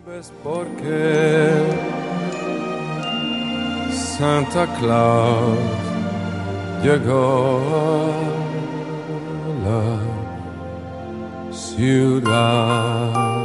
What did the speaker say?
¿Sabes por qué Santa Claus llegó a la ciudad?